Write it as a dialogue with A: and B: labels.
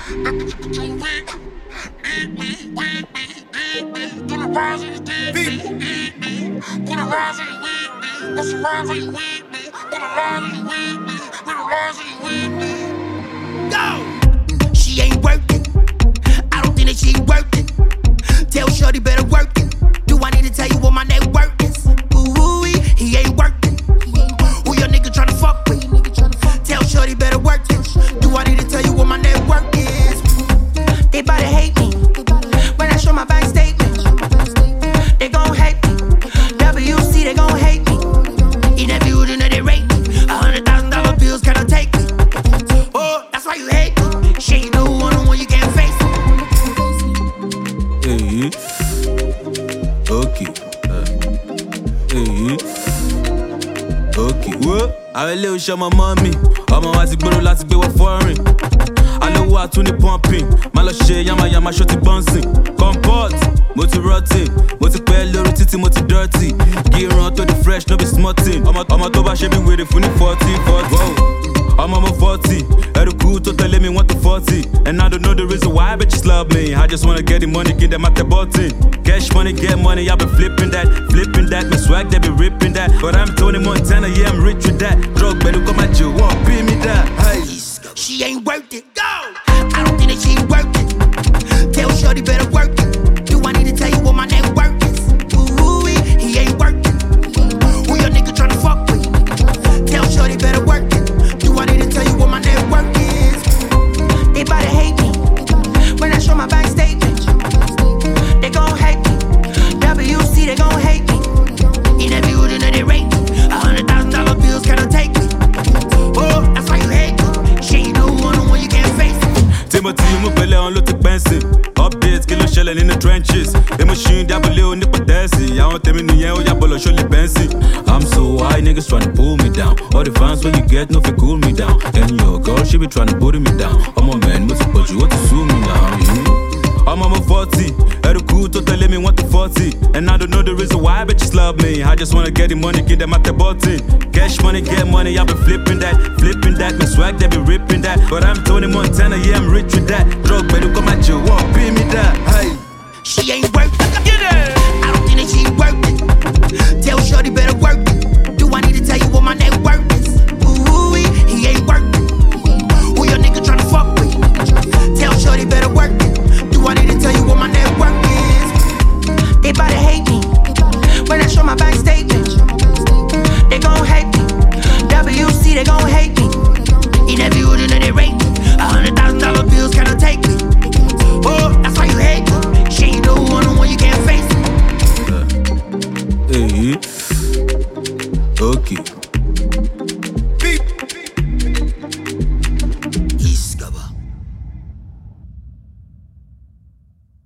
A: She ain't working. I don't think that she working. Tell shorty better work it. Do I need to tell you what my net worth is? Ooh, he ain't working. Who your nigga tryna fuck with? Tell shorty better work it. Do I need to tell you what my net worth is? They bout to hate me when I show my bank statement. They gon' hate me. WC, they gon' hate me. In that building that they rate me. $100,000 bills cannot take me. Oh, that's why you hate me. Shit, you know one-on-one you can't face me.
B: Hey, okay. Hey, okay. Whoa, àwọn ilé iṣẹ́ ọmọ mọ́ mi. Ọmọ wa ti gbèrò láti gbé wọ foreign. Alówó àtúní pumping. Má lọ ṣe yamayama ṣó ti bouncing. Comport, mo ti rotting. Mo ti pẹ́ lórí títí mo ti dirty. Gíran tó di fresh no be small thing. Ọmọ tó bá ṣe bí wèrè fún ní 40. I'm 40, ẹrù kú tó tẹ̀lé mi 1 to 40. And I don't know the reason why bitches love me. I just wanna get the money, get them out the button. Cash money, get money, I've been flipping that. My swag, they be ripping that. But I'm Tony Montana, yeah, I'm rich with that. Drug better come at you, won't pay me that. Hey.
A: She ain't worth it. Go! I don't think that she working. Tell shorty better work it. Do I need to tell you what my net worth is? Ooh, he ain't working. Who your nigga tryna fuck with? Tell shorty better work it. Do I need to tell you what my net worth is? They bout to hate me when I show my bank statement. They gon' hate me. WC, they gon' hate me. In that building that they rate me. $100,000 bills cannot take me. Oh, that's why you hate me. Shit, you know one-on-one you can't face it.
B: Timothy, mo pẹ̀lẹ́ on ló ti pẹ́ǹsì. Updates kí ló ṣẹlẹ̀ in the trenches. Emotion dábòlé onípò dẹ́sì. Àwọn tèmi nìyẹn ó yàbọ̀ lọ ṣó lè bẹ́ǹsì. I'm so high, niggas tryna pull me down. All the fans when you get, no fit cool me down. And your girl, she be tryna put me down. I'm a man, mo ti pọ̀jù, ó ti sú mi now. I'm 40, ẹrù kú tó tẹ̀lé mi 1 to 40. And I don't know the reason why bitches love me. I just wanna get the money, get them out the button. Cash money, get money, I've been flipping that. My swag, they be ripping that. But I'm Tony Montana, yeah, I'm rich with that. Drug better come at you, won't pay me that. Hey.
A: She ain't working. I don't think that she working. Tell shorty better work it. Do I need to tell you what my net worth is? Ooh, he ain't working. Who your nigga tryna fuck with? Tell shorty better work it. Do I need to tell you what my net worth is? They bout to hate me when I show my bank statement. They gon' hate me. WC, they gon' hate me. In that building that they rate me. $100,000 bills cannot take me. Oh, that's why you hate me. Shit, you know one-on-one you can't face it.
B: Hey, okay.